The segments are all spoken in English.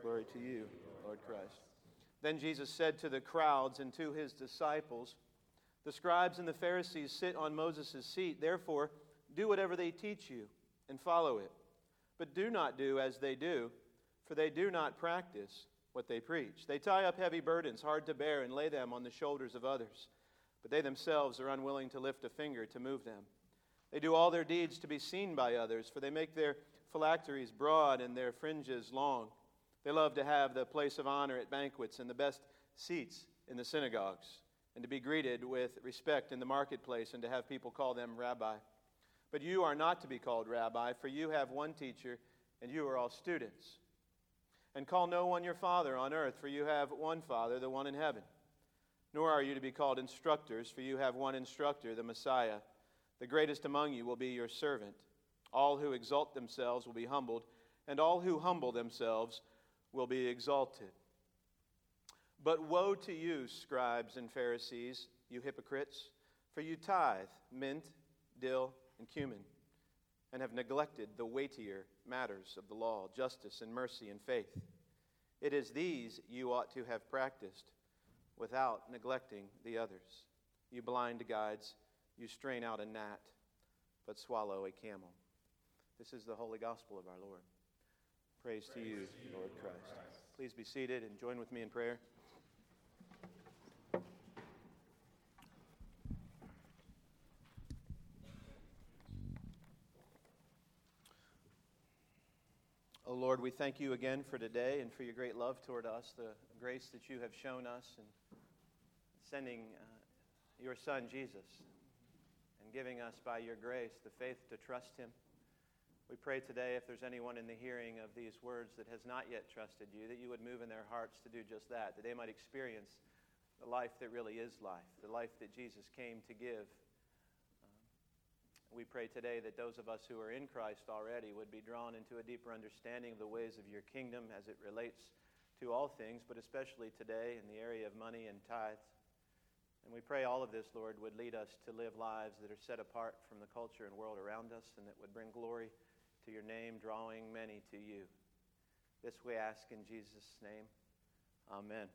Glory to you, Lord Christ. Then Jesus said to the crowds and to his disciples, "The scribes and the Pharisees sit on Moses' seat. Therefore, do whatever they teach you and follow it. But do not do as they do, for they do not practice what they preach. They tie up heavy burdens, hard to bear, and lay them on the shoulders of others. But they themselves are unwilling to lift a finger to move them. They do all their deeds to be seen by others, for they make their phylacteries broad and their fringes long. They love to have the place of honor at banquets and the best seats in the synagogues, and to be greeted with respect in the marketplace, and to have people call them rabbi. But you are not to be called rabbi, for you have one teacher, and you are all students. And call no one your father on earth, for you have one Father, the one in heaven. Nor are you to be called instructors, for you have one instructor, the Messiah. The greatest among you will be your servant. All who exalt themselves will be humbled, and all who humble themselves will be exalted. But woe to you, scribes and Pharisees, you hypocrites, for you tithe mint, dill, and cumin, and have neglected the weightier matters of the law, justice and mercy and faith. It is these you ought to have practiced, without neglecting the others. You blind guides, you strain out a gnat, but swallow a camel. This is the holy gospel of our Lord. Praise to you, Lord Christ. Please be seated and join with me in prayer. Oh Lord, we thank you again for today and for your great love toward us, the grace that you have shown us in sending your Son, Jesus, and giving us by your grace the faith to trust him. We pray today, if there's anyone in the hearing of these words that has not yet trusted you, that you would move in their hearts to do just that they might experience the life that really is life, the life that Jesus came to give. We pray today that those of us who are in Christ already would be drawn into a deeper understanding of the ways of your kingdom as it relates to all things, but especially today in the area of money and tithes. And we pray all of this, Lord, would lead us to live lives that are set apart from the culture and world around us, and that would bring glory to your name, drawing many to you. This we ask in Jesus' name. Amen.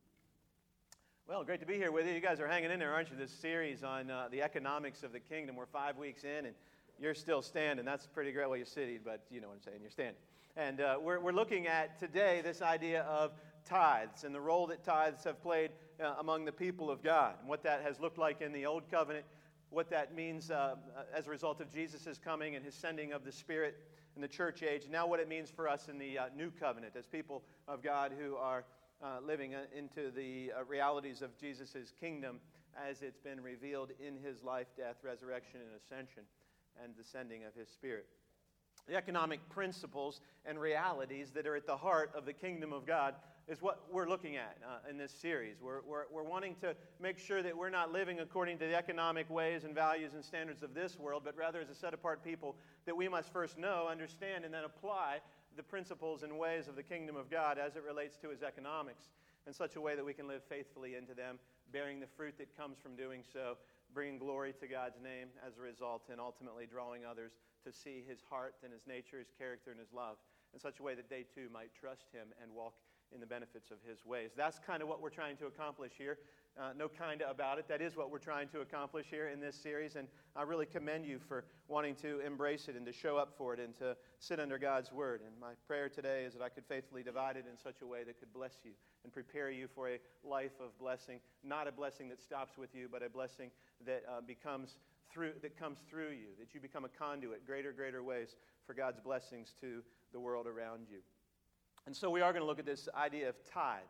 Well, great to be here with you. You guys are hanging in there, aren't you? This series on the economics of the kingdom. We're 5 weeks in, and you're still standing. That's pretty great. Well, you're sitting, but you know what I'm saying. You're standing. And we're looking at today this idea of tithes and the role that tithes have played among the people of God, and what that has looked like in the Old Covenant, what that means as a result of Jesus' coming and his sending of the Spirit in the church age, and now what it means for us in the New Covenant as people of God who are living into the realities of Jesus' kingdom as it's been revealed in his life, death, resurrection, and ascension, and the sending of his Spirit. The economic principles and realities that are at the heart of the kingdom of God is what we're looking at in this series. We're wanting to make sure that we're not living according to the economic ways and values and standards of this world, but rather as a set-apart people that we must first know, understand, and then apply the principles and ways of the kingdom of God as it relates to his economics in such a way that we can live faithfully into them, bearing the fruit that comes from doing so, bringing glory to God's name as a result, and ultimately drawing others to see his heart and his nature, his character, and his love in such a way that they too might trust him and walk in the benefits of his ways. That's kind of what we're trying to accomplish here. No kind of about it. That is what we're trying to accomplish here in this series, and I really commend you for wanting to embrace it and to show up for it and to sit under God's word. And my prayer today is that I could faithfully divide it in such a way that could bless you and prepare you for a life of blessing, not a blessing that stops with you, but a blessing that comes through you, that you become a conduit, greater ways for God's blessings to the world around you. And so we are going to look at this idea of tithes.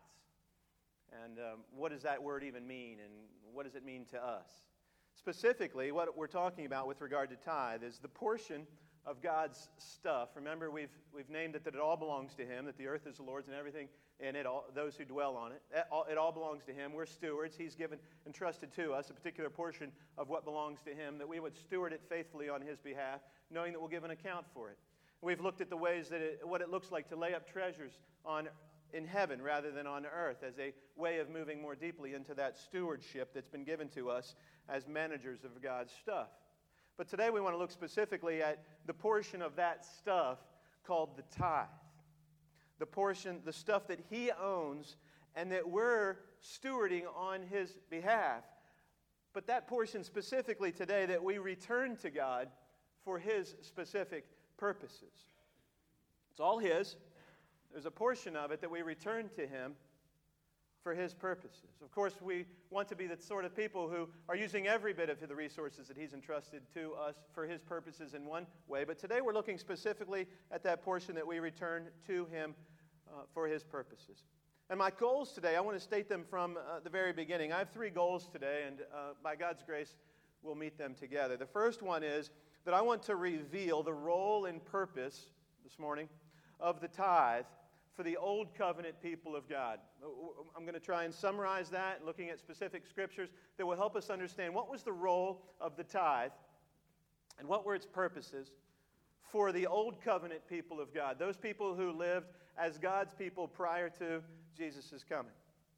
And what does that word even mean, and what does it mean to us? Specifically, what we're talking about with regard to tithe is the portion of God's stuff. Remember, we've named it that it all belongs to him, that the earth is the Lord's and everything in it, all, those who dwell on it. It all belongs to him. We're stewards. He's given, entrusted to us a particular portion of what belongs to him, that we would steward it faithfully on his behalf, knowing that we'll give an account for it. We've looked at the ways that what it looks like to lay up treasures in heaven rather than on earth as a way of moving more deeply into that stewardship that's been given to us as managers of God's stuff. But today we want to look specifically at the portion of that stuff called the tithe. the portion, the stuff that He owns and that we're stewarding on His behalf. But that portion specifically today that we return to God for His specific purposes. It's all His. There's a portion of it that we return to Him for His purposes. Of course, we want to be the sort of people who are using every bit of the resources that He's entrusted to us for His purposes in one way. But today we're looking specifically at that portion that we return to Him for His purposes. And my goals today, I want to state them from the very beginning. I have 3 goals today, and by God's grace, we'll meet them together. The first one is that I want to reveal the role and purpose this morning of the tithe for the Old Covenant people of God. I'm going to try and summarize that, looking at specific scriptures that will help us understand what was the role of the tithe and what were its purposes for the Old Covenant people of God, those people who lived as God's people prior to Jesus' coming.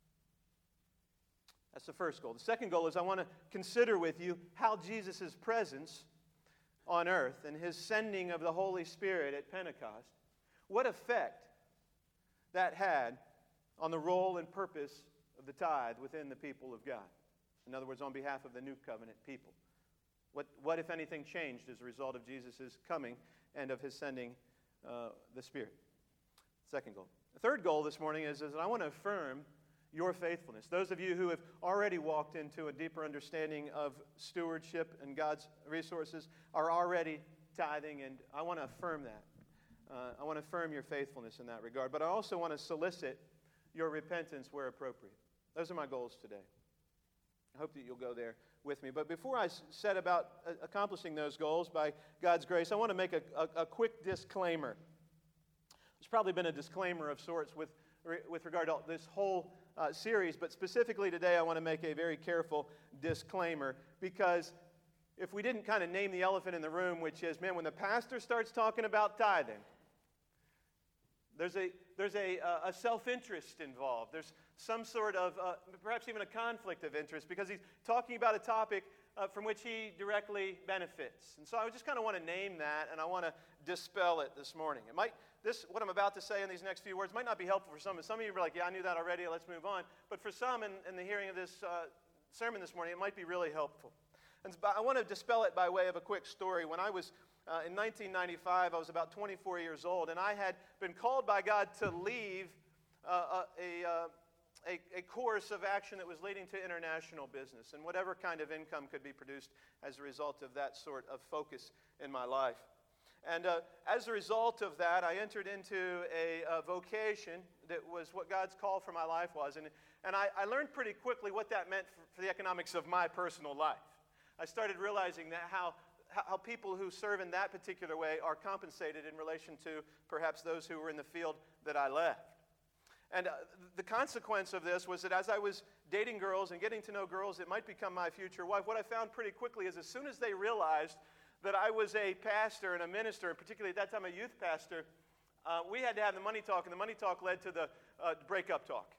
That's the first goal. The second goal is I want to consider with you how Jesus' presence on earth and His sending of the Holy Spirit at Pentecost, what effect that had on the role and purpose of the tithe within the people of God. In other words, on behalf of the New Covenant people. What if anything, changed as a result of Jesus' coming and of His sending the Spirit? Second goal. The third goal this morning is that I want to affirm your faithfulness. Those of you who have already walked into a deeper understanding of stewardship and God's resources are already tithing, and I want to affirm that. I want to affirm your faithfulness in that regard. But I also want to solicit your repentance where appropriate. Those are my goals today. I hope that you'll go there with me. But before I set about accomplishing those goals, by God's grace, I want to make a quick disclaimer. There's probably been a disclaimer of sorts with regard to this whole series, but specifically today I want to make a very careful disclaimer, because if we didn't kind of name the elephant in the room, which is, man, when the pastor starts talking about tithing, there's a self-interest involved. There's some sort of, perhaps even a conflict of interest, because he's talking about a topic from which he directly benefits. And so I just kind of want to name that, and I want to dispel it this morning. What I'm about to say in these next few words might not be helpful for some. Some of you are like, yeah, I knew that already, let's move on. But for some, in the hearing of this sermon this morning, it might be really helpful. And I want to dispel it by way of a quick story. When I was in 1995, I was about 24 years old, and I had been called by God to leave a course of action that was leading to international business and whatever kind of income could be produced as a result of that sort of focus in my life. And as a result of that, I entered into a vocation that was what God's call for my life was. And I learned pretty quickly what that meant for the economics of my personal life. I started realizing that how people who serve in that particular way are compensated in relation to perhaps those who were in the field that I left. And the consequence of this was that as I was dating girls and getting to know girls that might become my future wife, what I found pretty quickly is as soon as they realized that I was a pastor and a minister, and particularly at that time a youth pastor, we had to have the money talk, and the money talk led to the breakup talk.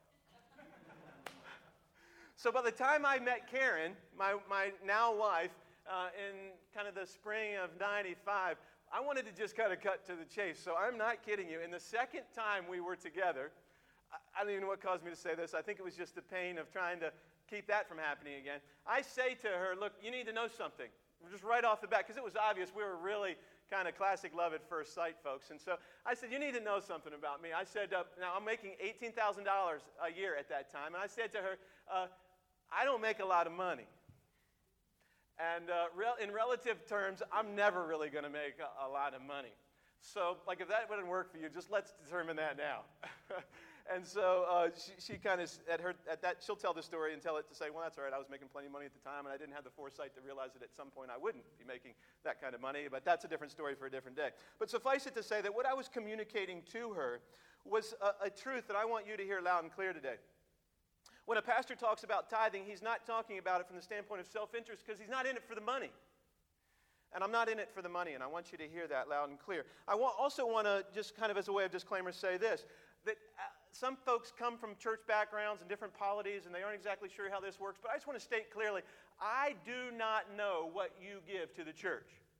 So by the time I met Karen, my now wife, in kind of the spring of 95, I wanted to just kind of cut to the chase. So I'm not kidding you. In the second time we were together, I don't even know what caused me to say this. I think it was just the pain of trying to keep that from happening again. I say to her, look, you need to know something. Just right off the bat, because it was obvious we were really kind of classic love at first sight, folks. And so I said, you need to know something about me. I said, now I'm making $18,000 a year at that time. And I said to her, I don't make a lot of money. And in relative terms, I'm never really going to make a lot of money. So, if that wouldn't work for you, just let's determine that now. And so she kind of, at that, she'll tell the story and tell it to say, well, that's all right, I was making plenty of money at the time, and I didn't have the foresight to realize that at some point I wouldn't be making that kind of money, but that's a different story for a different day. But suffice it to say that what I was communicating to her was a truth that I want you to hear loud and clear today. When a pastor talks about tithing, he's not talking about it from the standpoint of self-interest, because he's not in it for the money. And I'm not in it for the money, and I want you to hear that loud and clear. I also want to, just kind of as a way of disclaimer, say this, that some folks come from church backgrounds and different polities, and they aren't exactly sure how this works, but I just want to state clearly, I do not know what you give to the church.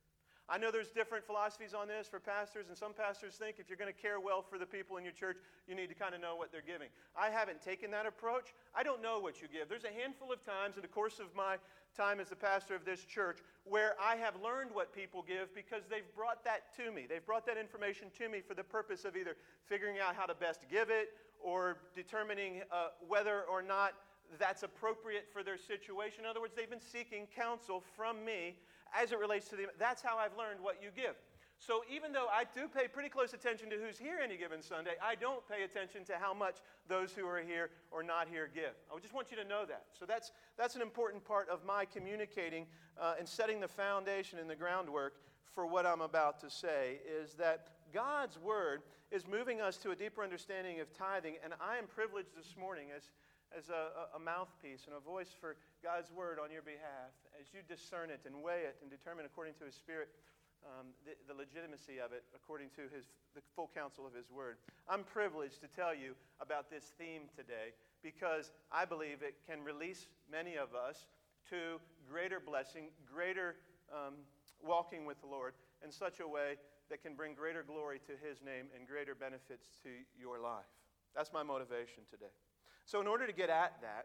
I know there's different philosophies on this for pastors, and some pastors think if you're going to care well for the people in your church, you need to kind of know what they're giving. I haven't taken that approach. I don't know what you give. There's a handful of times in the course of my time as the pastor of this church where I have learned what people give because they've brought that to me. They've brought that information to me for the purpose of either figuring out how to best give it or determining whether or not that's appropriate for their situation. In other words, they've been seeking counsel from me as it relates to them. That's how I've learned what you give. So even though I do pay pretty close attention to who's here any given Sunday, I don't pay attention to how much those who are here or not here give. I just want you to know that. So that's an important part of my communicating and setting the foundation and the groundwork for what I'm about to say, is that God's Word is moving us to a deeper understanding of tithing, and I am privileged this morning as a mouthpiece and a voice for God's Word on your behalf as you discern it and weigh it and determine according to His Spirit the legitimacy of it according to the full counsel of His Word. I'm privileged to tell you about this theme today because I believe it can release many of us to greater blessing, greater walking with the Lord in such a way that can bring greater glory to His name and greater benefits to your life. That's my motivation today. So in order to get at that,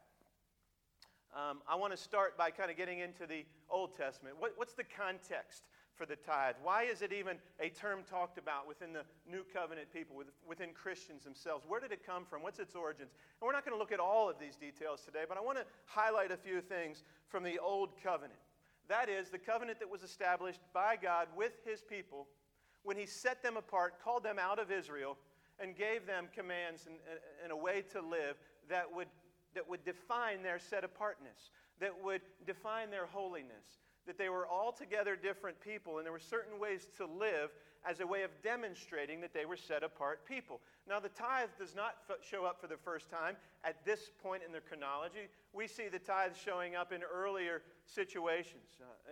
I want to start by kind of getting into the Old Testament. What's the context for the tithe? Why is it even a term talked about within the New Covenant people, within Christians themselves? Where did it come from? What's its origins? And we're not going to look at all of these details today, but I want to highlight a few things from the Old Covenant. That is, the covenant that was established by God with His people when He set them apart, called them out of Israel, and gave them commands and a way to live that would define their set-apartness, that would define their holiness, that they were altogether different people, and there were certain ways to live as a way of demonstrating that they were set-apart people. Now, the tithe does not show up for the first time at this point in the chronology. We see the tithe showing up in earlier situations,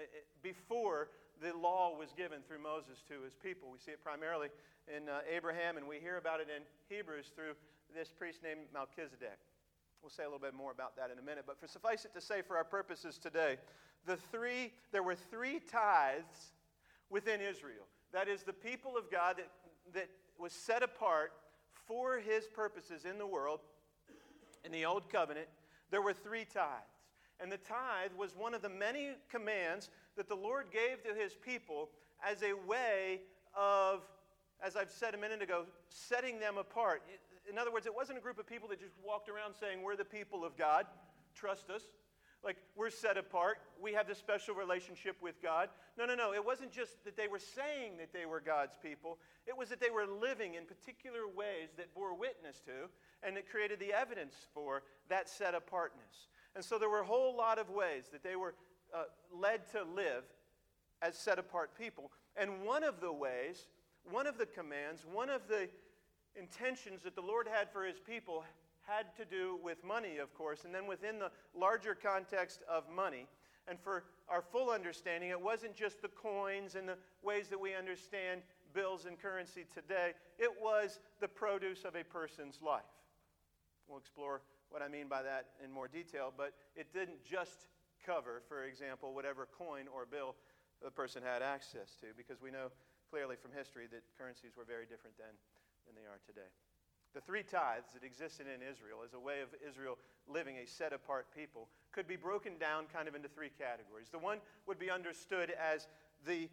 before the law was given through Moses to his people. We see it primarily in Abraham, and we hear about it in Hebrews through this priest named Melchizedek. We'll say a little bit more about that in a minute, but suffice it to say for our purposes today, there were three tithes within Israel. That is, the people of God that was set apart for His purposes in the world. In the Old Covenant, there were three tithes. And the tithe was one of the many commands that the Lord gave to His people as a way of, as I've said a minute ago, setting them apart. In other words, it wasn't a group of people that just walked around saying, we're the people of God, trust us. Like, we're set apart. We have this special relationship with God. No. It wasn't just that they were saying that they were God's people. It was that they were living in particular ways that bore witness to and that created the evidence for that set apartness. And so there were a whole lot of ways that they were led to live as set apart people. And one of the ways, one of the commands, one of the intentions that the Lord had for His people had to do with money, of course, and then within the larger context of money. And for our full understanding, it wasn't just the coins and the ways that we understand bills and currency today. It was the produce of a person's life. We'll explore what I mean by that in more detail, but it didn't just cover, for example, whatever coin or bill the person had access to, because we know clearly from history that currencies were very different then than they are today. The three tithes that existed in Israel as a way of Israel living a set-apart people could be broken down kind of into three categories. The one would be understood as the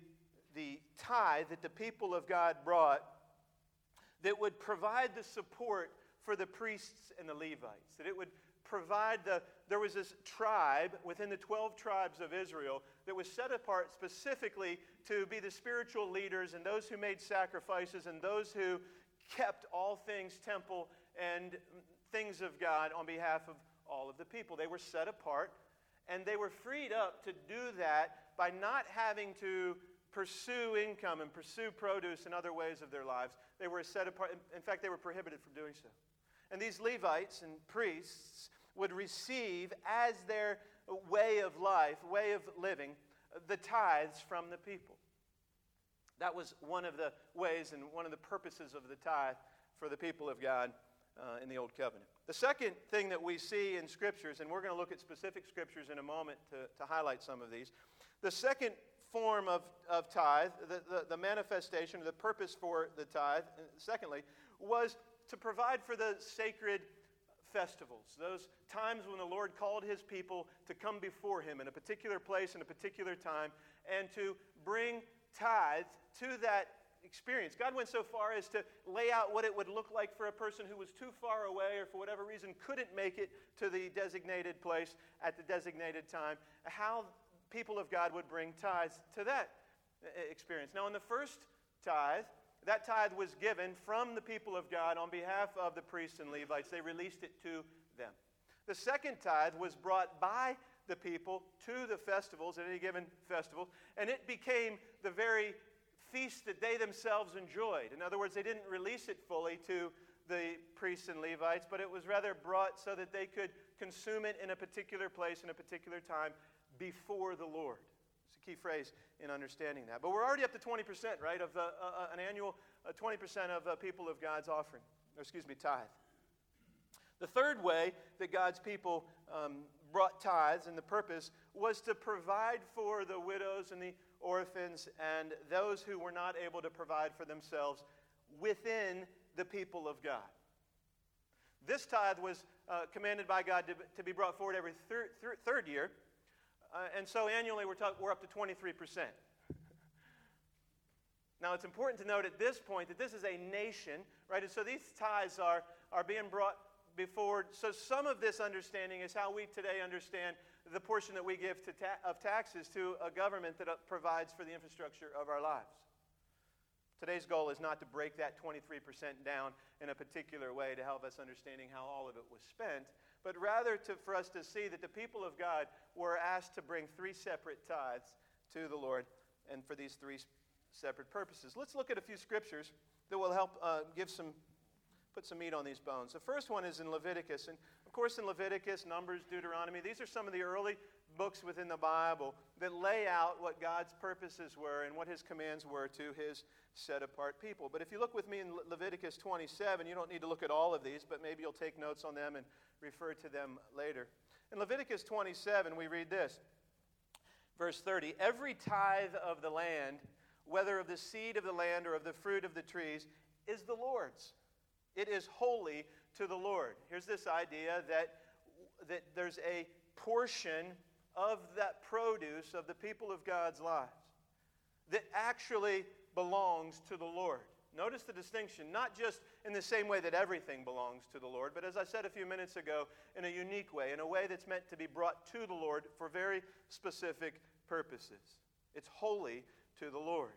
tithe that the people of God brought that would provide the support for the priests and the Levites, that it would provide there was this tribe within the 12 tribes of Israel that was set apart specifically to be the spiritual leaders and those who made sacrifices and those who kept all things temple and things of God on behalf of all of the people. They were set apart, and they were freed up to do that by not having to pursue income and pursue produce in other ways of their lives. They were set apart. In fact, they were prohibited from doing so. And these Levites and priests would receive as their way of life, way of living, the tithes from the people. That was one of the ways and one of the purposes of the tithe for the people of God in the Old Covenant. The second thing that we see in Scriptures, and we're going to look at specific Scriptures in a moment to highlight some of these. The second form of tithe, the manifestation, or the purpose for the tithe, secondly, was to provide for the sacred festivals, those times when the Lord called His people to come before Him in a particular place, in a particular time, and to bring tithe to that experience. God went so far as to lay out what it would look like for a person who was too far away or for whatever reason couldn't make it to the designated place at the designated time, how people of God would bring tithes to that experience. Now, in the first tithe, that tithe was given from the people of God on behalf of the priests and Levites. They released it to them. The second tithe was brought by the people to the festivals, at any given festival, and it became the very feast that they themselves enjoyed. In other words, they didn't release it fully to the priests and Levites, but it was rather brought so that they could consume it in a particular place, in a particular time, before the Lord. It's a key phrase in understanding that. But we're already up to 20%, right, of an annual 20% of people of God's offering, tithe. The third way that God's people brought tithes, and the purpose was to provide for the widows and the orphans and those who were not able to provide for themselves within the people of God. This tithe was commanded by God to be brought forward every third year, and so annually we're up to 23%. Now, it's important to note at this point that this is a nation, right? And so these tithes are being brought before. So some of this understanding is how we today understand the portion that we give of taxes to a government that provides for the infrastructure of our lives. Today's goal is not to break that 23% down in a particular way to help us understanding how all of it was spent, but rather for us to see that the people of God were asked to bring three separate tithes to the Lord, and for these three separate purposes. Let's look at a few scriptures that will help put some meat on these bones. The first one is in Leviticus. And of course, in Leviticus, Numbers, Deuteronomy, these are some of the early books within the Bible that lay out what God's purposes were and what His commands were to His set-apart people. But if you look with me in Leviticus 27, you don't need to look at all of these, but maybe you'll take notes on them and refer to them later. In Leviticus 27, we read this, verse 30, "Every tithe of the land, whether of the seed of the land or of the fruit of the trees, is the Lord's. It is holy to the Lord." Here's this idea that there's a portion of that produce of the people of God's lives that actually belongs to the Lord. Notice the distinction, not just in the same way that everything belongs to the Lord, but as I said a few minutes ago, in a unique way, in a way that's meant to be brought to the Lord for very specific purposes. It's holy to the Lord.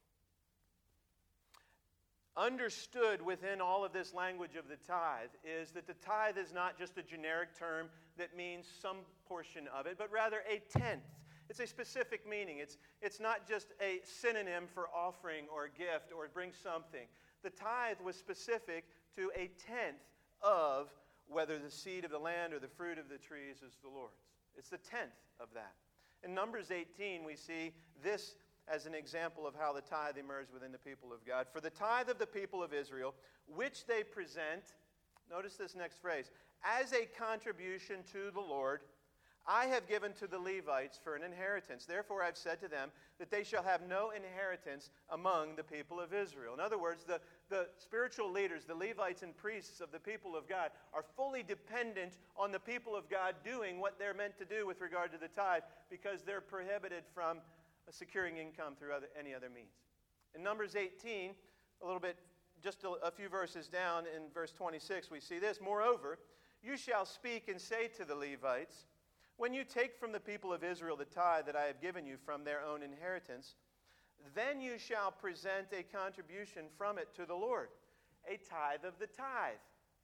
Understood within all of this language of the tithe is that the tithe is not just a generic term that means some portion of it, but rather a tenth. It's a specific meaning. It's not just a synonym for offering or gift or bring something. The tithe was specific to a tenth of whether the seed of the land or the fruit of the trees is the Lord's. It's the tenth of that. In Numbers 18, we see this as an example of how the tithe emerged within the people of God. "For the tithe of the people of Israel, which they present," notice this next phrase, "as a contribution to the Lord, I have given to the Levites for an inheritance. Therefore I've said to them that they shall have no inheritance among the people of Israel." In other words, the spiritual leaders, the Levites and priests of the people of God, are fully dependent on the people of God doing what they're meant to do with regard to the tithe, because they're prohibited from securing income through any other means. In Numbers 18, just a few verses down in verse 26, we see this, "Moreover, you shall speak and say to the Levites, when you take from the people of Israel the tithe that I have given you from their own inheritance, then you shall present a contribution from it to the Lord, a tithe of the tithe.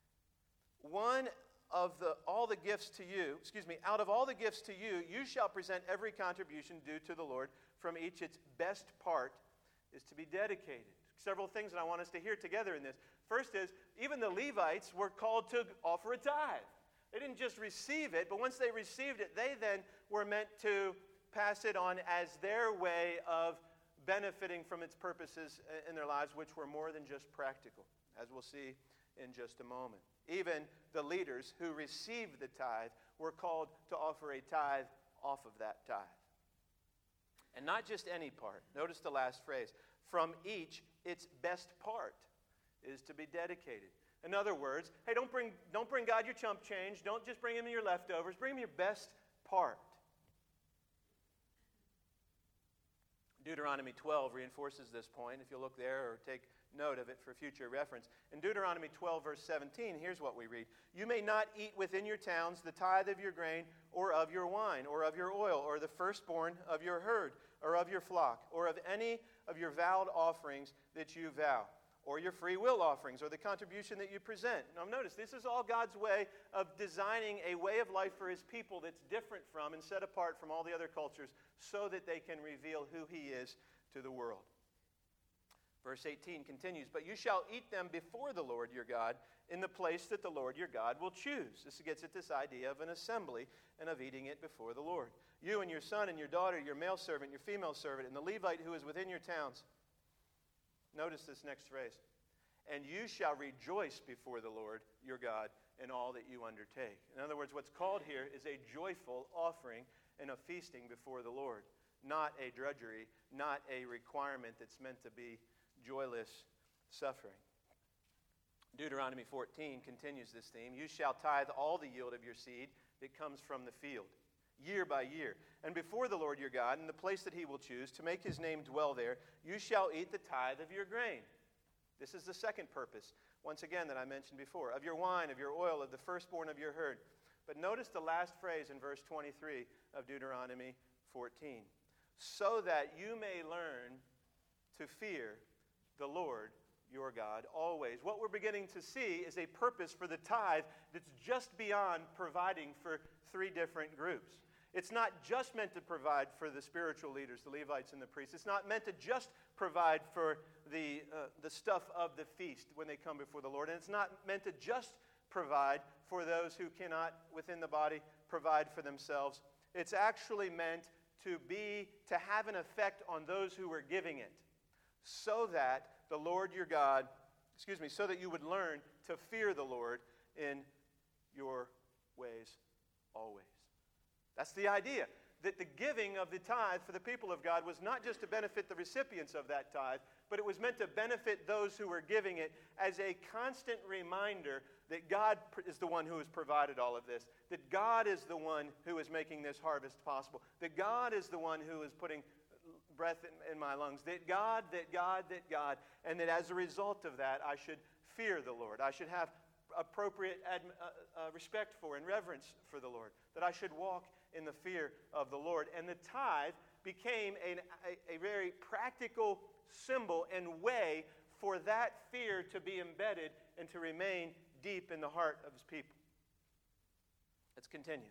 Out of all the gifts to you, you shall present every contribution due to the Lord. From each its best part is to be dedicated." Several things that I want us to hear together in this. First is, even the Levites were called to offer a tithe. They didn't just receive it, but once they received it, they then were meant to pass it on as their way of benefiting from its purposes in their lives, which were more than just practical, as we'll see in just a moment. Even the leaders who received the tithe were called to offer a tithe off of that tithe. And not just any part. Notice the last phrase. From each, its best part is to be dedicated. In other words, hey, don't bring God your chump change. Don't just bring him your leftovers. Bring him your best part. Deuteronomy 12 reinforces this point. If you'll look there or take note of it for future reference. In Deuteronomy 12, verse 17, here's what we read. You may not eat within your towns the tithe of your grain or of your wine or of your oil or the firstborn of your herd or of your flock or of any of your vowed offerings that you vow, or your free will offerings, or the contribution that you present. Now notice, this is all God's way of designing a way of life for his people that's different from and set apart from all the other cultures so that they can reveal who he is to the world. Verse 18 continues, but you shall eat them before the Lord your God in the place that the Lord your God will choose. This gets at this idea of an assembly and of eating it before the Lord. You and your son and your daughter, your male servant, your female servant, and the Levite who is within your towns. Notice this next phrase. And you shall rejoice before the Lord your God in all that you undertake. In other words, what's called here is a joyful offering and a feasting before the Lord. Not a drudgery, not a requirement that's meant to be joyless suffering. Deuteronomy 14 continues this theme. You shall tithe all the yield of your seed that comes from the field, year by year. And before the Lord your God, in the place that he will choose, to make his name dwell there, you shall eat the tithe of your grain. This is the second purpose, once again, that I mentioned before. Of your wine, of your oil, of the firstborn of your herd. But notice the last phrase in verse 23 of Deuteronomy 14. So that you may learn to fear the Lord your God always. What we're beginning to see is a purpose for the tithe that's just beyond providing for three different groups. It's not just meant to provide for the spiritual leaders, the Levites and the priests. It's not meant to just provide for the stuff of the feast when they come before the Lord. And it's not meant to just provide for those who cannot, within the body, provide for themselves. It's actually meant to have an effect on those who are giving it, so that the Lord your God, so that you would learn to fear the Lord in your ways always. That's the idea, that the giving of the tithe for the people of God was not just to benefit the recipients of that tithe, but it was meant to benefit those who were giving it as a constant reminder that God is the one who has provided all of this, that God is the one who is making this harvest possible, that God is the one who is putting breath in my lungs, that God, and that as a result of that, I should fear the Lord. I should have appropriate respect for and reverence for the Lord, that I should walk in the fear of the Lord. And the tithe became a very practical symbol and way for that fear to be embedded and to remain deep in the heart of his people. Let's continue.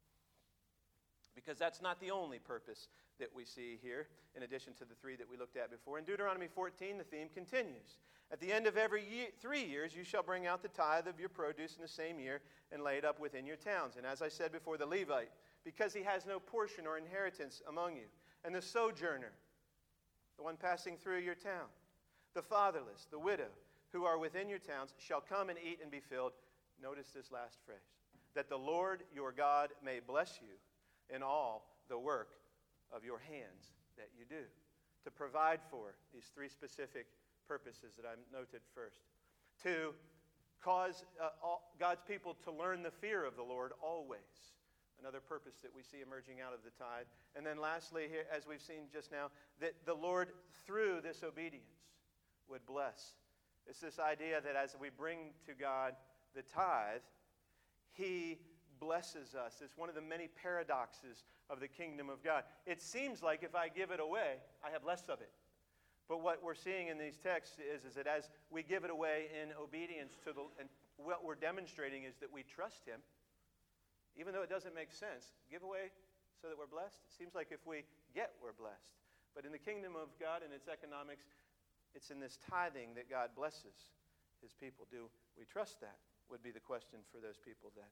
Because that's not the only purpose that we see here, in addition to the three that we looked at before. In Deuteronomy 14, the theme continues. At the end of every 3 years, you shall bring out the tithe of your produce in the same year and lay it up within your towns. And as I said before, the Levite, because he has no portion or inheritance among you, and the sojourner, the one passing through your town, the fatherless, the widow, who are within your towns, shall come and eat and be filled. Notice this last phrase. That the Lord your God may bless you in all the work of your hands that you do. To provide for these three specific purposes that I noted first. To cause God's people to learn the fear of the Lord always. Another purpose that we see emerging out of the tithe. And then lastly, here, as we've seen just now, that the Lord, through this obedience, would bless. It's this idea that as we bring to God the tithe, he blesses us. It's one of the many paradoxes of the kingdom of God. It seems like if I give it away, I have less of it. But what we're seeing in these texts is that as we give it away in obedience to and what we're demonstrating is that we trust him, even though it doesn't make sense. Give away so that we're blessed. It seems like if we get, we're blessed. But in the kingdom of God and its economics, it's in this tithing that God blesses his people. Do we trust that? Would be the question for those people then.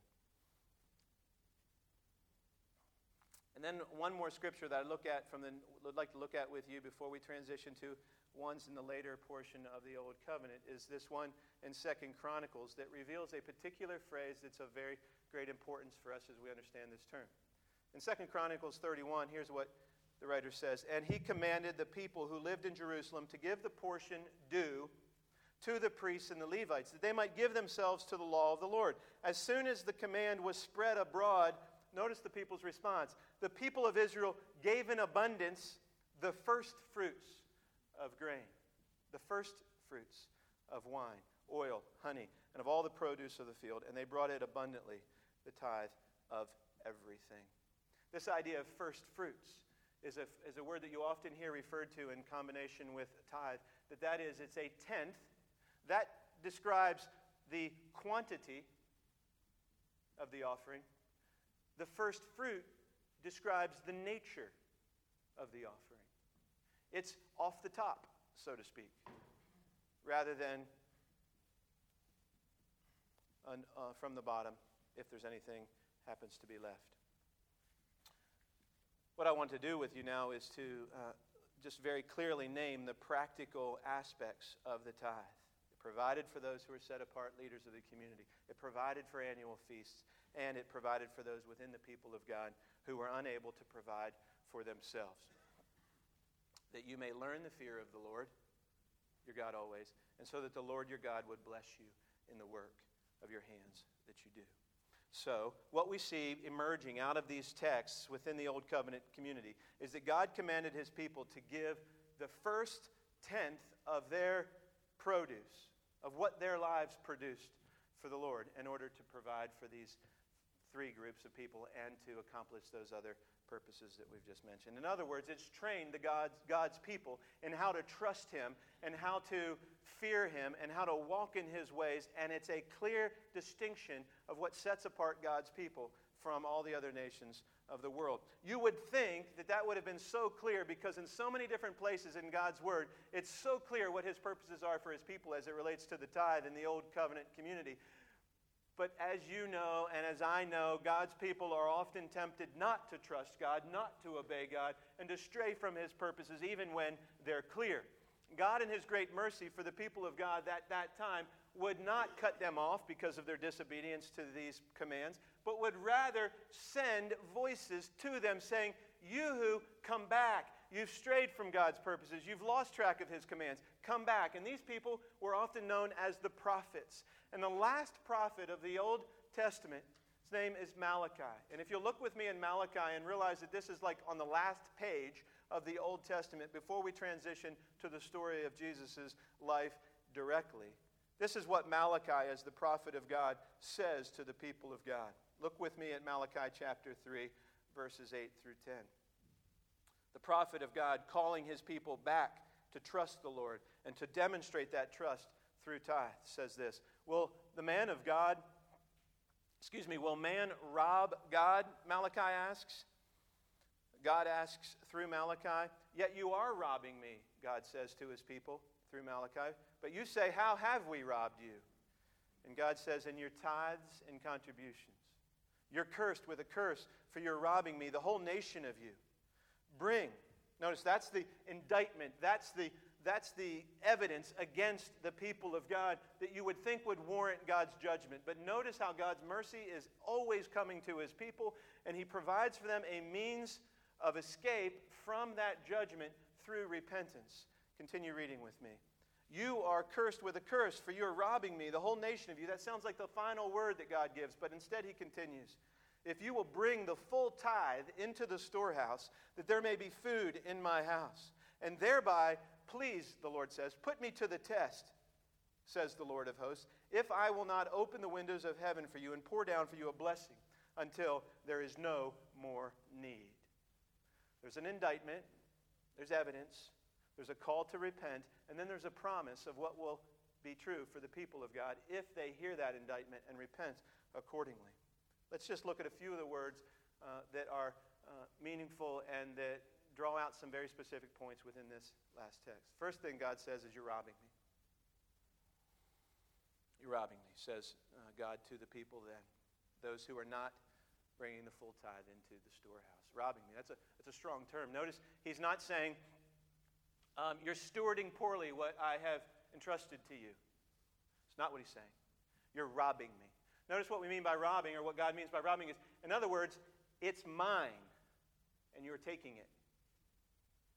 And then one more scripture that would like to look at with you before we transition to ones in the later portion of the Old Covenant is this one in 2 Chronicles that reveals a particular phrase that's of very great importance for us as we understand this term. In 2 Chronicles 31, here's what the writer says, and he commanded the people who lived in Jerusalem to give the portion due to the priests and the Levites, that they might give themselves to the law of the Lord. As soon as the command was spread abroad, notice the people's response. The people of Israel gave in abundance the first fruits of grain, the first fruits of wine, oil, honey, and of all the produce of the field, and they brought it abundantly, the tithe of everything. This idea of first fruits is a word that you often hear referred to in combination with tithe, that is, it's a tenth. That describes the quantity of the offering. The first fruit describes the nature of the offering. It's off the top, so to speak, rather than from the bottom, if there's anything happens to be left. What I want to do with you now is to just very clearly name the practical aspects of the tithe. It provided for those who are set apart leaders of the community. It provided for annual feasts, and it provided for those within the people of God who were unable to provide for themselves. That you may learn the fear of the Lord, your God always, and so that the Lord your God would bless you in the work of your hands that you do. So, what we see emerging out of these texts within the Old Covenant community is that God commanded his people to give the first tenth of their produce, of what their lives produced for the Lord, in order to provide for these three groups of people and to accomplish those other purposes that we've just mentioned. In other words, it's trained God's people in how to trust him and how to fear him and how to walk in his ways, and it's a clear distinction of what sets apart God's people from all the other nations of the world. You would think that would have been so clear because in so many different places in God's Word, it's so clear what his purposes are for his people as it relates to the tithe in the Old Covenant community. But as you know, and as I know, God's people are often tempted not to trust God, not to obey God, and to stray from his purposes even when they're clear. God, in his great mercy for the people of God at that time, would not cut them off because of their disobedience to these commands, but would rather send voices to them saying, you who come back, you've strayed from God's purposes, you've lost track of his commands, come back. And these people were often known as the prophets. And the last prophet of the Old Testament, his name is Malachi. And if you'll look with me in Malachi and realize that this is like on the last page of the Old Testament before we transition to the story of Jesus' life directly. This is what Malachi, as the prophet of God, says to the people of God. Look with me at Malachi chapter 3, verses 8 through 10. The prophet of God calling his people back to trust the Lord and to demonstrate that trust through tithe says this. Will man rob God? Malachi asks. God asks through Malachi, yet you are robbing me, God says to his people through Malachi. But you say, how have we robbed you? And God says, in your tithes and contributions. You're cursed with a curse, for you're robbing me, the whole nation of you. Bring. Notice that's the indictment. That's the evidence against the people of God that you would think would warrant God's judgment. But notice how God's mercy is always coming to his people, and he provides for them a means of escape from that judgment through repentance. Continue reading with me. You are cursed with a curse, for you are robbing me, the whole nation of you. That sounds like the final word that God gives, but instead he continues. If you will bring the full tithe into the storehouse, that there may be food in my house, and thereby, please, the Lord says, put me to the test, says the Lord of hosts, if I will not open the windows of heaven for you and pour down for you a blessing until there is no more need. There's an indictment, there's evidence, there's a call to repent, and then there's a promise of what will be true for the people of God if they hear that indictment and repent accordingly. Let's just look at a few of the words that are meaningful and that draw out some very specific points within this last text. First thing God says is, you're robbing me. You're robbing me, says God to the people then, those who are not bringing the full tithe into the storehouse. Robbing me. That's a strong term. Notice he's not saying, you're stewarding poorly what I have entrusted to you. It's not what he's saying. You're robbing me. Notice what we mean by robbing, or what God means by robbing is, in other words, it's mine, and you're taking it.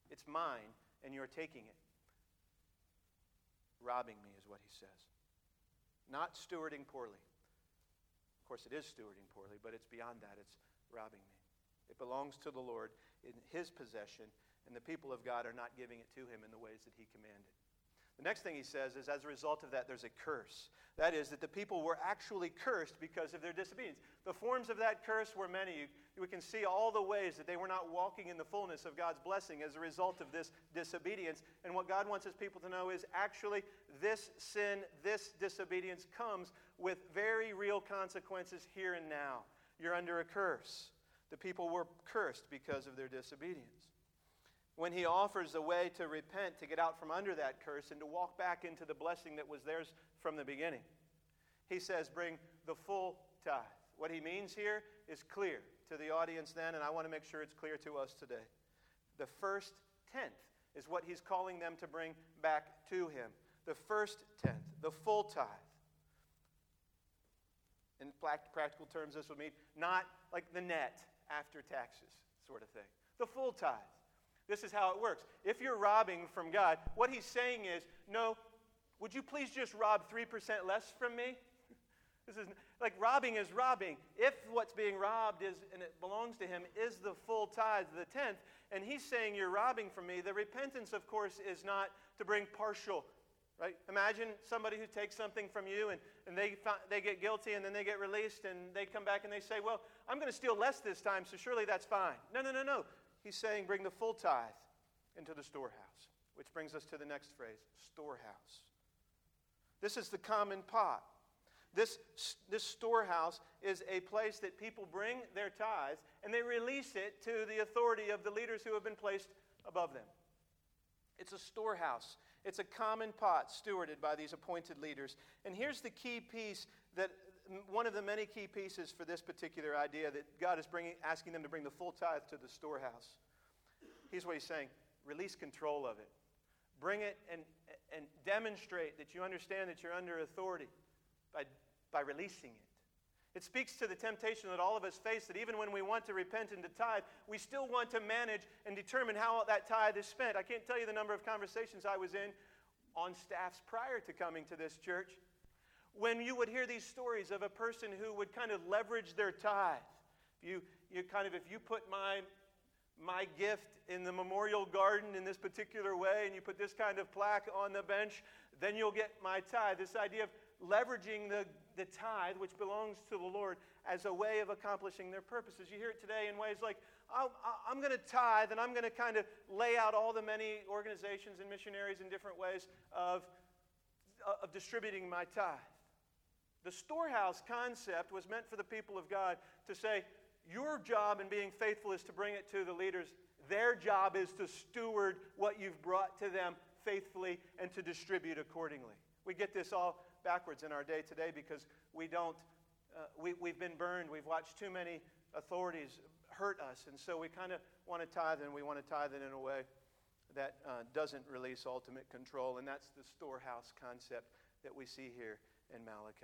It's mine, and you're taking it. Robbing me is what he says. Not stewarding poorly. Of course, it is stewarding poorly, but it's beyond that. It's robbing me. It belongs to the Lord in his possession, and the people of God are not giving it to him in the ways that he commanded. The next thing he says is, as a result of that, there's a curse. That is, that the people were actually cursed because of their disobedience. The forms of that curse were many. We can see all the ways that they were not walking in the fullness of God's blessing as a result of this disobedience. And what God wants his people to know is actually this sin, this disobedience comes with very real consequences here and now. You're under a curse. The people were cursed because of their disobedience. When he offers a way to repent, to get out from under that curse, and to walk back into the blessing that was theirs from the beginning, he says, bring the full tithe. What he means here is clear to the audience then, and I want to make sure it's clear to us today. The first tenth is what he's calling them to bring back to him. The first tenth, the full tithe. In practical terms, this would mean not like the net after taxes sort of thing. The full tithe. This is how it works. If you're robbing from God, what he's saying is, no, would you please just rob 3% less from me? This is like robbing is robbing. If what's being robbed is, and it belongs to him, is the full tithe, the tenth, and he's saying you're robbing from me, the repentance, of course, is not to bring partial, right? Imagine somebody who takes something from you and they get guilty and then they get released and they come back and they say, well, I'm going to steal less this time, so surely that's fine. No. He's saying bring the full tithe into the storehouse, which brings us to the next phrase, storehouse. This is the common pot. This storehouse is a place that people bring their tithes and they release it to the authority of the leaders who have been placed above them. It's a storehouse. It's a common pot stewarded by these appointed leaders. And here's the key piece, that one of the many key pieces for this particular idea that God is asking them to bring the full tithe to the storehouse. Here's what he's saying. Release control of it. Bring it and demonstrate that you understand that you're under authority by releasing it. It speaks to the temptation that all of us face, that even when we want to repent and to tithe, we still want to manage and determine how that tithe is spent. I can't tell you the number of conversations I was in on staffs prior to coming to this church, when you would hear these stories of a person who would kind of leverage their tithe. If you put my gift in the memorial garden in this particular way, and you put this kind of plaque on the bench, then you'll get my tithe. This idea of leveraging the tithe, which belongs to the Lord, as a way of accomplishing their purposes. You hear it today in ways like, I'm going to tithe, and I'm going to kind of lay out all the many organizations and missionaries in different ways of distributing my tithe. The storehouse concept was meant for the people of God to say, your job in being faithful is to bring it to the leaders. Their job is to steward what you've brought to them faithfully and to distribute accordingly. We get this all backwards in our day today because we've been burned. We've watched too many authorities hurt us, and so we kind of want to tithe, and we want to tithe it in a way that doesn't release ultimate control, and that's the storehouse concept that we see here in Malachi.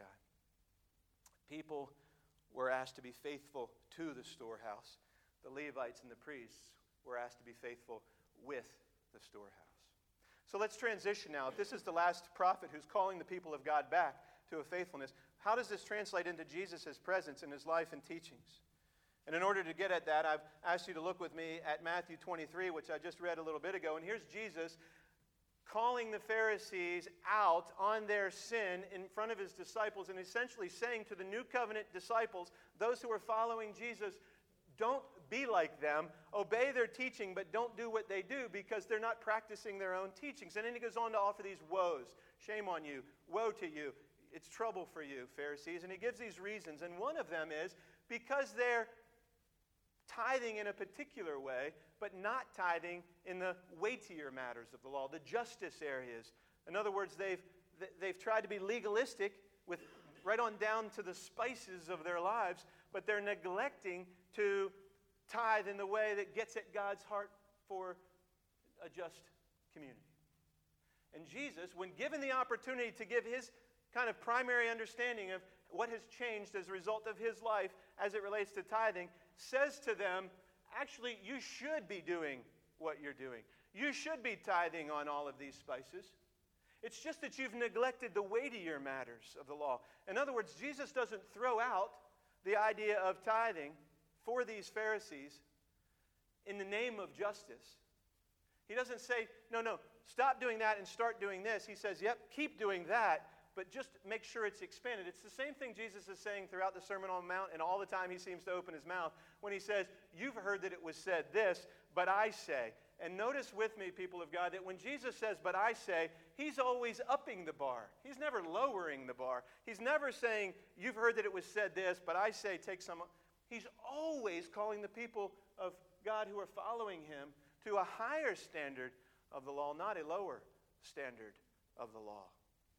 People were asked to be faithful to the storehouse. The Levites and the priests were asked to be faithful with the storehouse. So let's transition now. If this is the last prophet who's calling the people of God back to a faithfulness, how does this translate into Jesus' presence in his life and teachings? And in order to get at that, I've asked you to look with me at Matthew 23, which I just read a little bit ago. And here's Jesus calling the Pharisees out on their sin in front of his disciples, and essentially saying to the new covenant disciples, those who are following Jesus, don't be like them, obey their teaching, but don't do what they do because they're not practicing their own teachings. And then he goes on to offer these woes. Shame on you. Woe to you. It's trouble for you, Pharisees. And he gives these reasons. And one of them is because they're tithing in a particular way, but not tithing in the weightier matters of the law, the justice areas. In other words, they've tried to be legalistic with right on down to the spices of their lives, but they're neglecting to tithe in the way that gets at God's heart for a just community. And Jesus, when given the opportunity to give his kind of primary understanding of what has changed as a result of his life as it relates to tithing, says to them, actually, you should be doing what you're doing. You should be tithing on all of these spices. It's just that you've neglected the weightier matters of the law. In other words, Jesus doesn't throw out the idea of tithing for these Pharisees in the name of justice. He doesn't say, no, stop doing that and start doing this. He says, yep, keep doing that, but just make sure it's expanded. It's the same thing Jesus is saying throughout the Sermon on the Mount, and all the time he seems to open his mouth when he says, you've heard that it was said this, but I say. And notice with me, people of God, that when Jesus says, but I say, he's always upping the bar. He's never lowering the bar. He's never saying, you've heard that it was said this, but I say, take some. He's always calling the people of God who are following him to a higher standard of the law, not a lower standard of the law.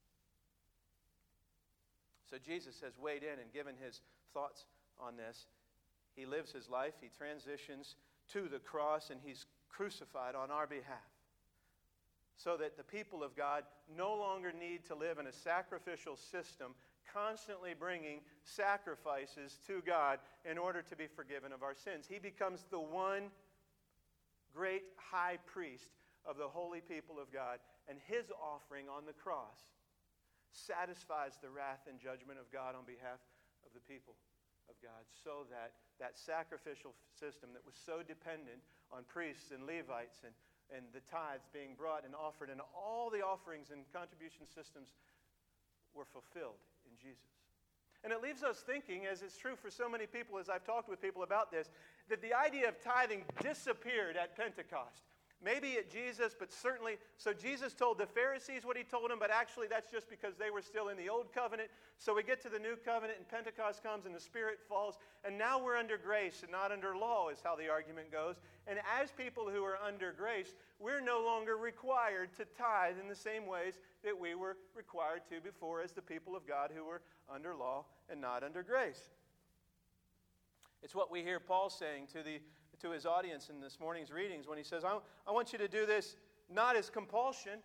So Jesus has weighed in and given his thoughts on this. He lives his life. He transitions to the cross, and he's crucified on our behalf, so that the people of God no longer need to live in a sacrificial system, constantly bringing sacrifices to God in order to be forgiven of our sins. He becomes the one great high priest of the holy people of God, and his offering on the cross satisfies the wrath and judgment of God on behalf of the people of God, so that that sacrificial system that was so dependent on priests and Levites and the tithes being brought and offered, and all the offerings and contribution systems were fulfilled in Jesus. And it leaves us thinking, as it's true for so many people, as I've talked with people about this, that the idea of tithing disappeared at Pentecost. Maybe at Jesus, but certainly, so Jesus told the Pharisees what he told them, but actually that's just because they were still in the old covenant. So we get to the new covenant, and Pentecost comes, and the Spirit falls, and now we're under grace and not under law, is how the argument goes. And as people who are under grace, we're no longer required to tithe in the same ways that we were required to before as the people of God who were under law and not under grace. It's what we hear Paul saying to his audience in this morning's readings when he says, I want you to do this not as compulsion.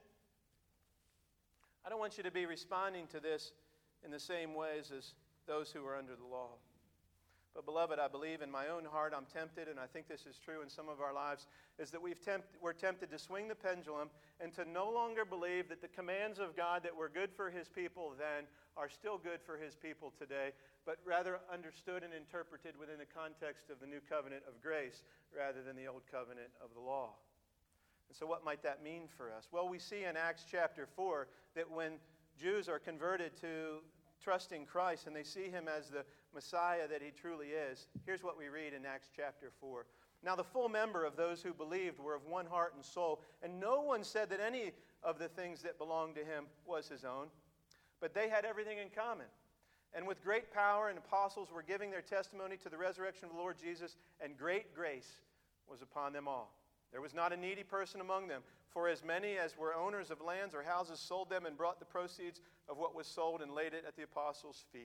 I don't want you to be responding to this in the same ways as those who are under the law. But beloved, I believe in my own heart I'm tempted, and I think this is true in some of our lives, is that we're tempted to swing the pendulum and to no longer believe that the commands of God that were good for his people then are still good for his people today, but rather understood and interpreted within the context of the new covenant of grace rather than the old covenant of the law. And so what might that mean for us? Well, we see in Acts chapter 4 that when Jews are converted to trusting Christ and they see him as the Messiah that he truly is, here's what we read in Acts chapter 4. Now the full number of those who believed were of one heart and soul, and no one said that any of the things that belonged to him was his own, but they had everything in common. And with great power, and apostles were giving their testimony to the resurrection of the Lord Jesus, and great grace was upon them all. There was not a needy person among them, for as many as were owners of lands or houses sold them and brought the proceeds of what was sold and laid it at the apostles' feet.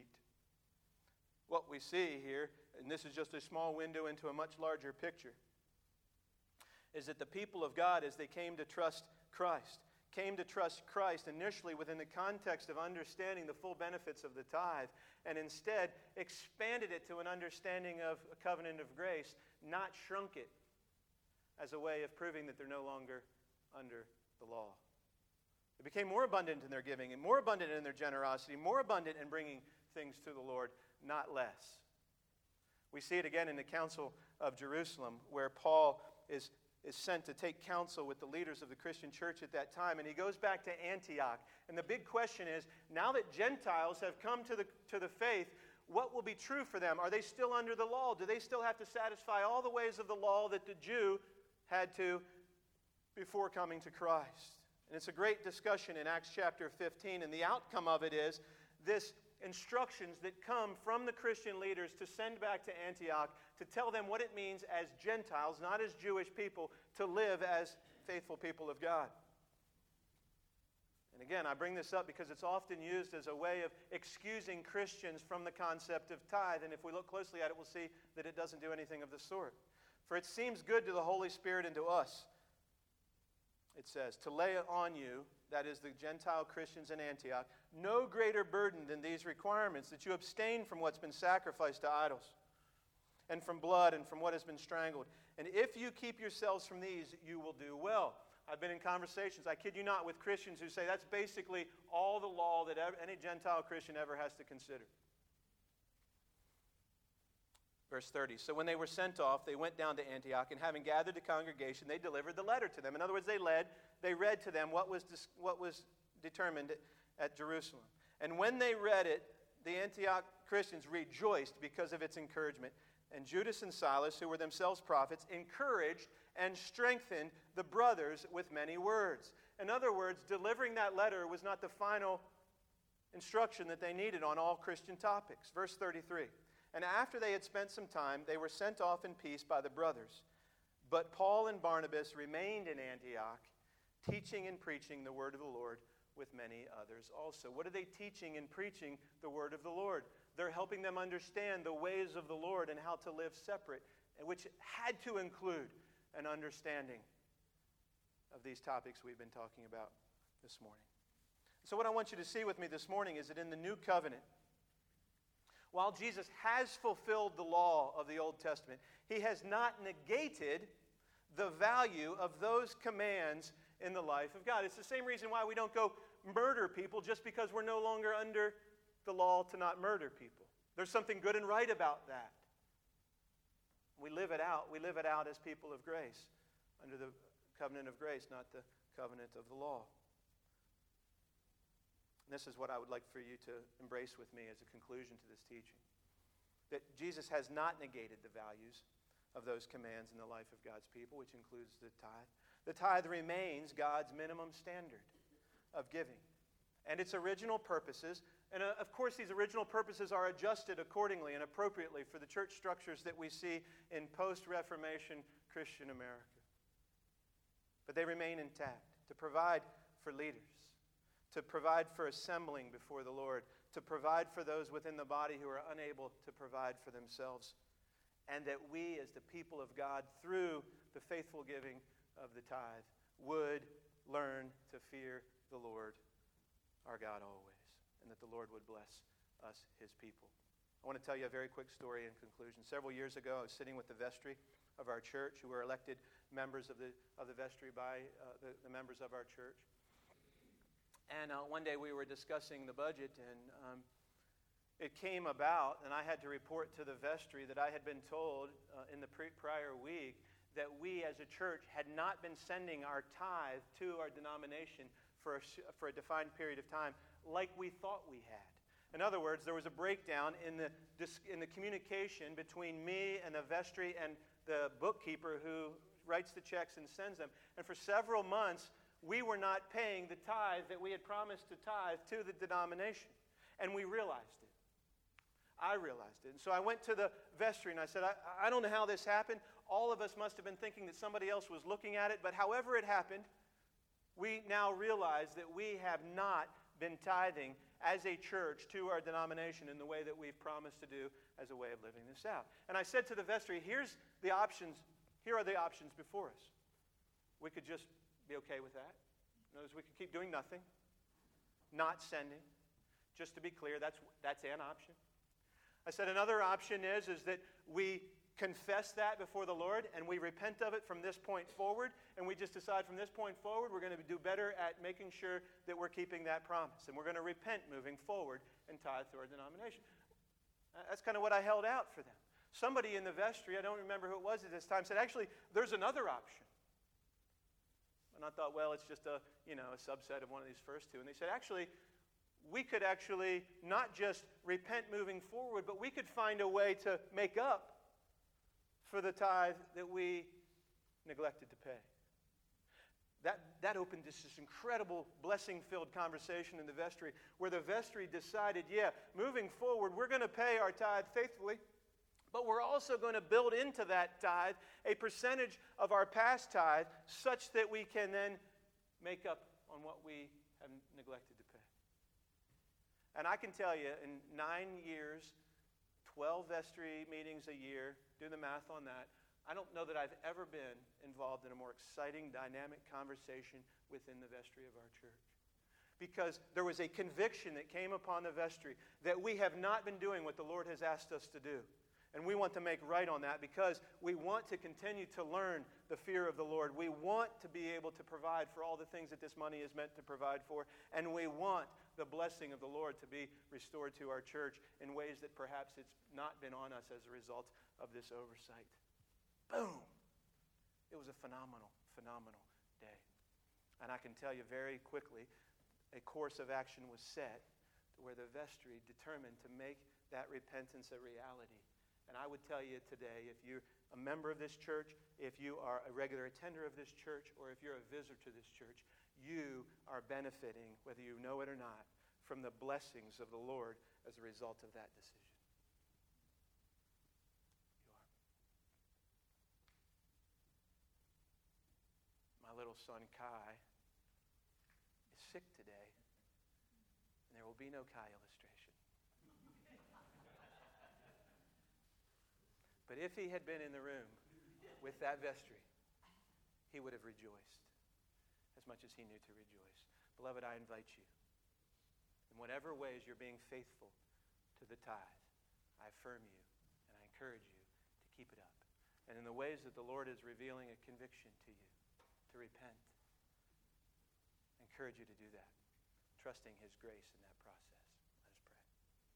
What we see here, and this is just a small window into a much larger picture, is that the people of God, as they came to trust Christ initially within the context of understanding the full benefits of the tithe, and instead expanded it to an understanding of a covenant of grace, not shrunk it as a way of proving that they're no longer under the law. They became more abundant in their giving and more abundant in their generosity, more abundant in bringing things to the Lord, not less. We see it again in the Council of Jerusalem, where Paul is sent to take counsel with the leaders of the Christian church at that time, and he goes back to Antioch. And the big question is, now that Gentiles have come to the faith, what will be true for them? Are they still under the law? Do they still have to satisfy all the ways of the law that the Jew had to before coming to Christ? And it's a great discussion in Acts chapter 15, and the outcome of it is this instructions that come from the Christian leaders to send back to Antioch to tell them what it means as Gentiles, not as Jewish people, to live as faithful people of God. And again, I bring this up because it's often used as a way of excusing Christians from the concept of tithe, and if we look closely at it, we'll see that it doesn't do anything of the sort. For it seems good to the Holy Spirit and to us, it says, to lay on you, that is the Gentile Christians in Antioch, no greater burden than these requirements, that you abstain from what's been sacrificed to idols, and from blood, and from what has been strangled. And if you keep yourselves from these, you will do well. I've been in conversations, I kid you not, with Christians who say that's basically all the law that any Gentile Christian ever has to consider. Verse 30, so when they were sent off, they went down to Antioch, and having gathered the congregation, they delivered the letter to them. In other words, they read to them what was determined at Jerusalem. And when they read it, the Antioch Christians rejoiced because of its encouragement. And Judas and Silas, who were themselves prophets, encouraged and strengthened the brothers with many words. In other words, delivering that letter was not the final instruction that they needed on all Christian topics. Verse 33. And after they had spent some time, they were sent off in peace by the brothers. But Paul and Barnabas remained in Antioch, teaching and preaching the word of the Lord with many others also. What are they teaching and preaching? The word of the Lord. They're helping them understand the ways of the Lord and how to live separate, which had to include an understanding of these topics we've been talking about this morning. So what I want you to see with me this morning is that in the new covenant, while Jesus has fulfilled the law of the Old Testament, he has not negated the value of those commands in the life of God. It's the same reason why we don't go murder people just because we're no longer under the law to not murder people. There's something good and right about that. We live it out. We live it out as people of grace, under the covenant of grace, not the covenant of the law. And this is what I would like for you to embrace with me as a conclusion to this teaching. That Jesus has not negated the values of those commands in the life of God's people, which includes the tithe. The tithe remains God's minimum standard of giving and its original purposes. And of course, these original purposes are adjusted accordingly and appropriately for the church structures that we see in post-Reformation Christian America. But they remain intact to provide for leaders, to provide for assembling before the Lord, to provide for those within the body who are unable to provide for themselves, and that we as the people of God, through the faithful giving of the tithe, would learn to fear the Lord our God always, and that the Lord would bless us, his people. I want to tell you a very quick story in conclusion. Several years ago, I was sitting with the vestry of our church, who were elected members of the vestry by the members of our church. And one day we were discussing the budget, and it came about, and I had to report to the vestry that I had been told in the prior week that we as a church had not been sending our tithe to our denomination for a defined period of time like we thought we had. In other words, there was a breakdown in the communication between me and the vestry and the bookkeeper who writes the checks and sends them. And for several months, we were not paying the tithe that we had promised to tithe to the denomination. And we realized it. I realized it. And so I went to the vestry and I said, I don't know how this happened. All of us must have been thinking that somebody else was looking at it. But however it happened, we now realize that we have not been tithing as a church to our denomination in the way that we've promised to do as a way of living this out. And I said to the vestry, here are the options before us. We could just be okay with that. In other words, we could keep doing nothing, not sending. Just to be clear, that's an option. I said another option is that we confess that before the Lord and we repent of it from this point forward, and we just decide from this point forward we're going to do better at making sure that we're keeping that promise, and we're going to repent moving forward and tithe to our denomination. That's kind of what I held out for them. Somebody in the vestry, I don't remember who it was at this time, said, actually, there's another option. And I thought, well, it's just a subset of one of these first two. And they said, actually, we could actually not just repent moving forward, but we could find a way to make up for the tithe that we neglected to pay. That opened this incredible blessing-filled conversation in the vestry, where the vestry decided, moving forward, we're going to pay our tithe faithfully, but we're also going to build into that tithe a percentage of our past tithe such that we can then make up on what we have neglected to pay. And I can tell you, in 9 years, 12 vestry meetings a year, do the math on that, I don't know that I've ever been involved in a more exciting, dynamic conversation within the vestry of our church. Because there was a conviction that came upon the vestry that we have not been doing what the Lord has asked us to do. And we want to make right on that because we want to continue to learn the fear of the Lord. We want to be able to provide for all the things that this money is meant to provide for. And we want the blessing of the Lord to be restored to our church in ways that perhaps it's not been on us as a result of this oversight. Boom! It was a phenomenal, phenomenal day. And I can tell you very quickly, a course of action was set where the vestry determined to make that repentance a reality. And I would tell you today, if you're a member of this church, if you are a regular attender of this church, or if you're a visitor to this church, you are benefiting, whether you know it or not, from the blessings of the Lord as a result of that decision. You are. My little son Kai is sick today, and there will be no Kai illustration. But if he had been in the room with that vestry, he would have rejoiced as much as he knew to rejoice. Beloved, I invite you, in whatever ways you're being faithful to the tithe, I affirm you and I encourage you to keep it up. And in the ways that the Lord is revealing a conviction to you to repent, I encourage you to do that, trusting His grace in that process. Let us pray.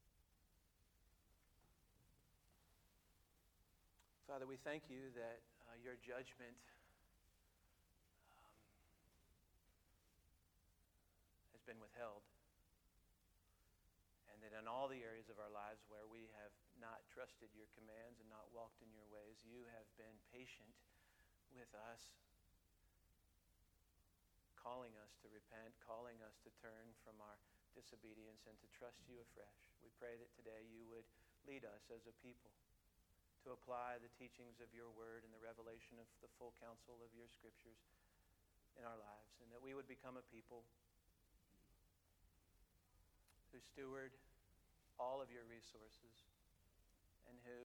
Father, we thank you that your judgment has been withheld, and that in all the areas of our lives where we have not trusted your commands and not walked in your ways, you have been patient with us, calling us to repent, calling us to turn from our disobedience and to trust you afresh. We pray that today you would lead us as a people to apply the teachings of your word and the revelation of the full counsel of your scriptures in our lives, and that we would become a people who steward all of your resources and who